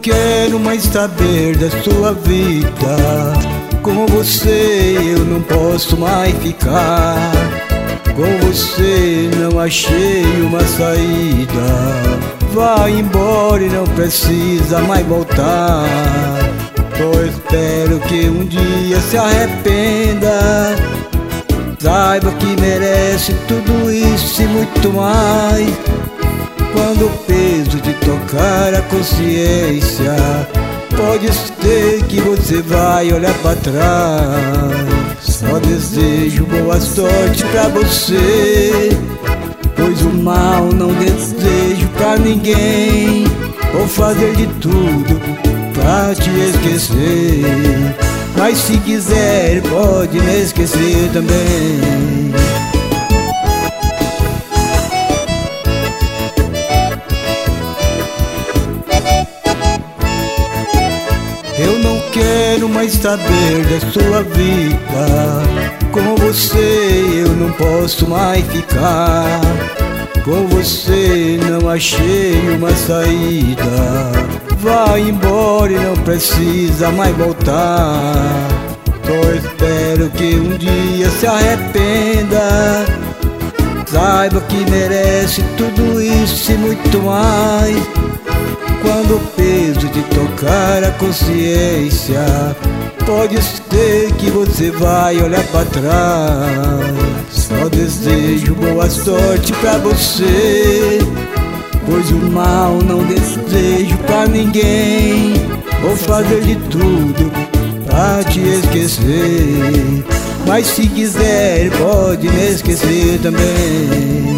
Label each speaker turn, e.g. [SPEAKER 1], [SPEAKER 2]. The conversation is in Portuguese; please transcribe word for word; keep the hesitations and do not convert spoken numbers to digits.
[SPEAKER 1] quero mais saber da sua vida. Com você eu não posso mais ficar. Com você não achei uma saída. Vai embora e não precisa mais voltar. Só espero que um dia se arrependa. Saiba que merece tudo isso e muito mais. Quando o peso de tocar a consciência, pode ser que você vai olhar pra trás. Só desejo boa sorte pra você, pois o mal não desejo pra ninguém. Vou fazer de tudo pra te esquecer, mas se quiser pode me esquecer também. Eu não quero mais saber da sua vida. Com você eu não posso mais ficar. Com você não achei uma saída. Vai embora e não precisa mais voltar. Só espero que um dia se arrependa. Saiba que merece tudo isso e muito mais. Quando o peso de tocar a consciência, pode ser que você vai olhar pra trás. Só desejo boa sorte pra você, pois o mal não desejo pra ninguém. Vou fazer de tudo pra te esquecer, mas se quiser pode me esquecer também.